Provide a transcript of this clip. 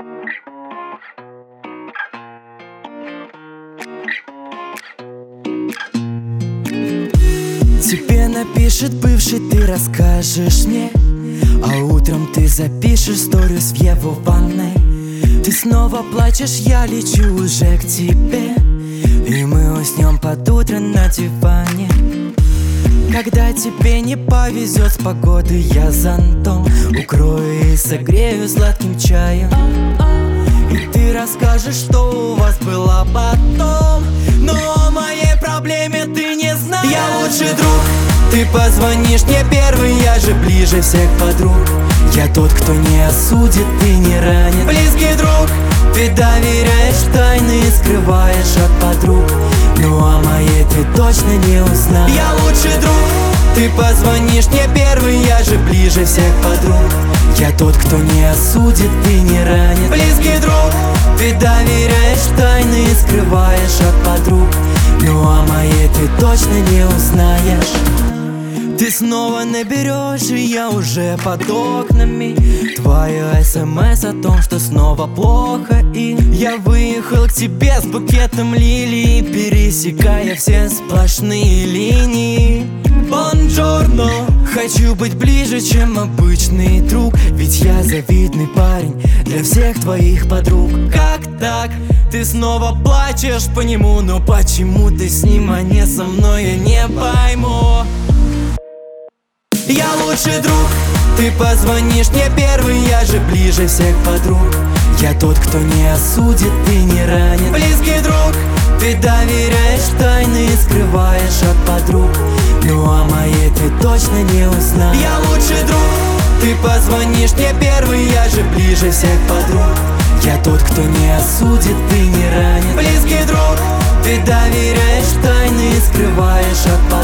Тебе напишет бывший, ты расскажешь мне, а утром ты запишешь сторис в его ванной. Ты снова плачешь, я лечу уже к тебе, и мы уснем под утро на диване. Когда тебе не повезет с погодой, я зонтом укрою и согрею сладким чаем. И ты расскажешь, что у вас было потом, но о моей проблеме ты не знаешь. Я лучший друг, ты позвонишь мне первый, я же ближе всех подруг. Я тот, кто не осудит и не ранит. Близкий друг, ты доверяешь тайны и скрываешь от подруг, но о моей ты точно не узнаешь. Я лучший друг, ты позвонишь мне первый, я же ближе всех подруг. Я тот, кто не осудит и не ранит. Близкий друг, ты доверяешь тайны и скрываешь от подруг, но о моей ты точно не узнаешь. Ты снова наберешь, и я уже под окнами. Твоя СМС о том, что снова плохо, и я выехал к тебе с букетом лилий, пересекая все сплошные линии. Бонжорно, хочу быть ближе, чем обычный друг, ведь я завидный парень для всех твоих подруг. Как так? Ты снова плачешь по нему, но почему ты с ним, а не со мной, я не пойму. Я лучший друг, ты позвонишь мне первый, я же ближе всех подруг. Я тот, кто не осудит и не ранит. Близкий друг, ты доверяешь тайны и скрываешь от подруг, но о моей ты точно не узнаешь. Я лучший друг, ты позвонишь мне первый, я же ближе всех подруг. Я тот, кто не осудит и не ранит. Близкий друг, ты доверяешь тайны и скрываешь от подруг,